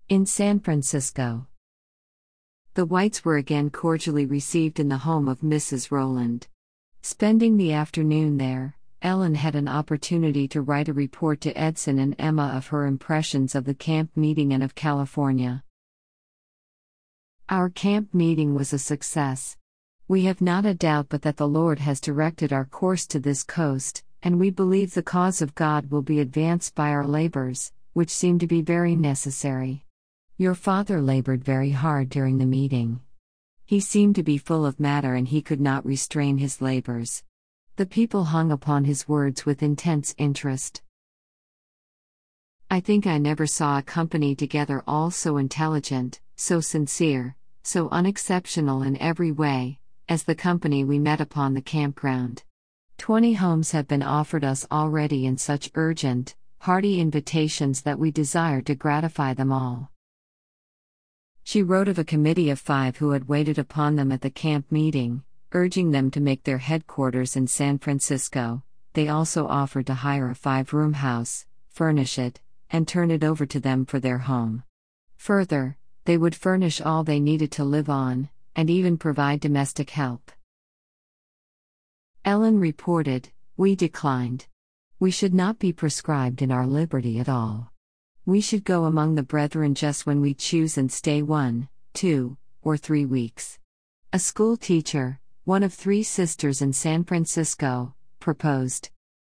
In San Francisco, the Whites were again cordially received in the home of Mrs. Rowland. Spending the afternoon there, Ellen had an opportunity to write a report to Edson and Emma of her impressions of the camp meeting and of California. Our camp meeting was a success. We have not a doubt but that the Lord has directed our course to this coast, and we believe the cause of God will be advanced by our labors, which seem to be very necessary. Your father labored very hard during the meeting. He seemed to be full of matter and he could not restrain his labors. The people hung upon his words with intense interest. I think I never saw a company together all so intelligent, so sincere, so unexceptional in every way, as the company we met upon the campground. 20 homes have been offered us already in such urgent, hearty invitations that we desire to gratify them all. She wrote of a committee of 5 who had waited upon them at the camp meeting, urging them to make their headquarters in San Francisco. They also offered to hire a 5-room house, furnish it, and turn it over to them for their home. Further, they would furnish all they needed to live on, and even provide domestic help. Ellen reported, "We declined. We should not be prescribed in our liberty at all. We should go among the brethren just when we choose and stay 1, 2, or 3 weeks. A school teacher, one of 3 sisters in San Francisco, proposed.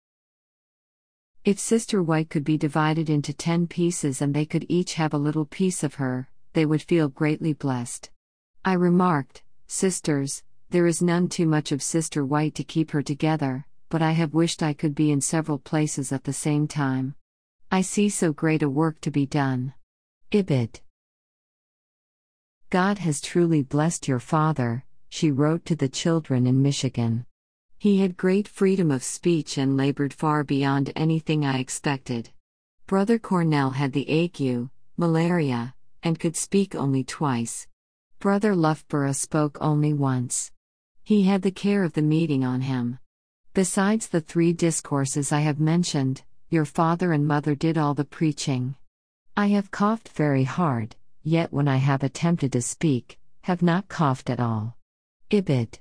If Sister White could be divided into 10 pieces and they could each have a little piece of her, they would feel greatly blessed. I remarked, 'Sisters, there is none too much of Sister White to keep her together, but I have wished I could be in several places at the same time. I see so great a work to be done.' Ibid. God has truly blessed your father," she wrote to the children in Michigan. "He had great freedom of speech and labored far beyond anything I expected. Brother Cornell had the ague, malaria, and could speak only twice. Brother Loughborough spoke only once. He had the care of the meeting on him. Besides the 3 discourses I have mentioned, your father and mother did all the preaching. I have coughed very hard, yet when I have attempted to speak, have not coughed at all." Ibid.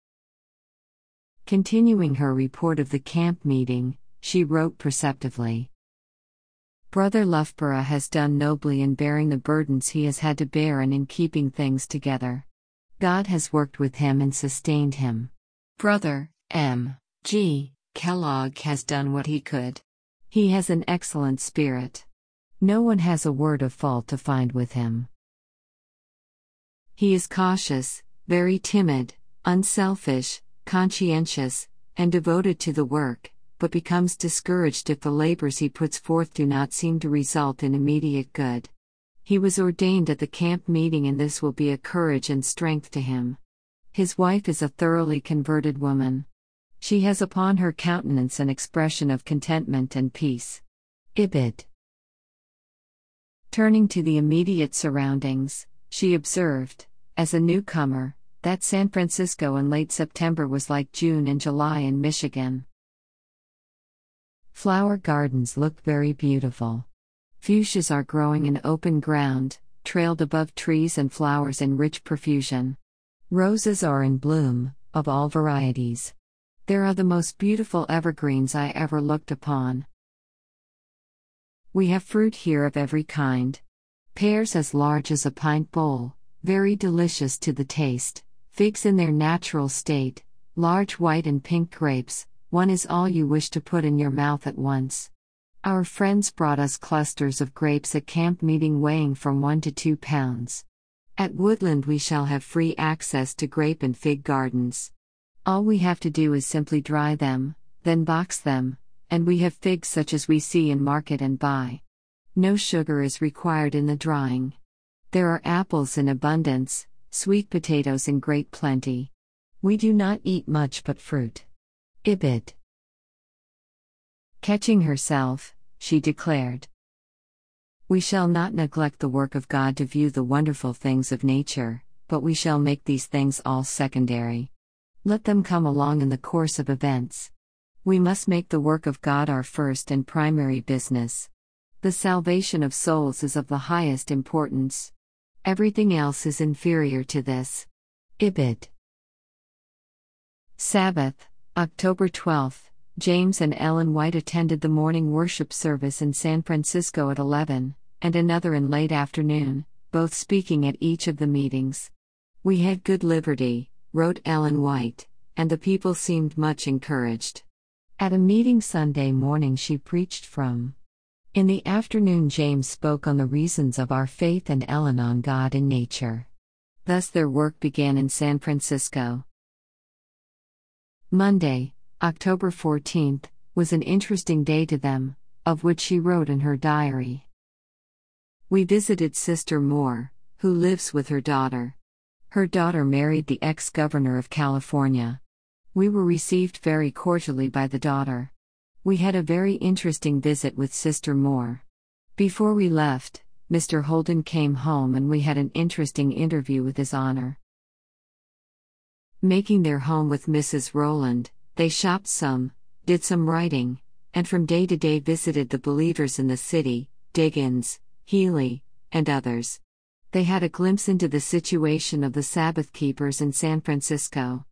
Continuing her report of the camp meeting, she wrote perceptively, "Brother Loughborough has done nobly in bearing the burdens he has had to bear and in keeping things together. God has worked with him and sustained him. Brother M. G. Kellogg has done what he could. He has an excellent spirit. No one has a word of fault to find with him. He is cautious, very timid, unselfish, conscientious, and devoted to the work, but becomes discouraged if the labors he puts forth do not seem to result in immediate good. He was ordained at the camp meeting and this will be a courage and strength to him. His wife is a thoroughly converted woman. She has upon her countenance an expression of contentment and peace." Ibid. Turning to the immediate surroundings, she observed, as a newcomer, that San Francisco in late September was like June and July in Michigan. Flower gardens look very beautiful. Fuchsias are growing in open ground, trailed above trees and flowers in rich profusion. Roses are in bloom, of all varieties. There are the most beautiful evergreens I ever looked upon. We have fruit here of every kind. Pears as large as a pint bowl, very delicious to the taste, figs in their natural state, large white and pink grapes, one is all you wish to put in your mouth at once. Our friends brought us clusters of grapes at camp meeting weighing from 1 to 2 pounds. At Woodland we shall have free access to grape and fig gardens. All we have to do is simply dry them, then box them, and we have figs such as we see in market and buy. No sugar is required in the drying. There are apples in abundance, sweet potatoes in great plenty. We do not eat much but fruit." Ibid. Catching herself, she declared, "We shall not neglect the work of God to view the wonderful things of nature, but we shall make these things all secondary. Let them come along in the course of events. We must make the work of God our first and primary business. The salvation of souls is of the highest importance. Everything else is inferior to this. Ibid. Sabbath, October 12th. James and Ellen White attended the morning worship service in San Francisco at 11, and another in late afternoon, both speaking at each of the meetings. "We had good liberty," wrote Ellen White, "and the people seemed much encouraged." At a meeting Sunday morning she preached from. In the afternoon James spoke on the reasons of our faith and Ellen on God in nature. Thus their work began in San Francisco. Monday, October 14th, was an interesting day to them, of which she wrote in her diary. "We visited Sister Moore, who lives with her daughter. Her daughter married the ex-governor of California. We were received very cordially by the daughter. We had a very interesting visit with Sister Moore. Before we left, Mr. Holden came home and we had an interesting interview with His Honor. Making their home with Mrs. Rowland, they shopped some, did some writing, and from day to day visited the believers in the city, Diggins, Healy, and others. They had a glimpse into the situation of the Sabbath keepers in San Francisco.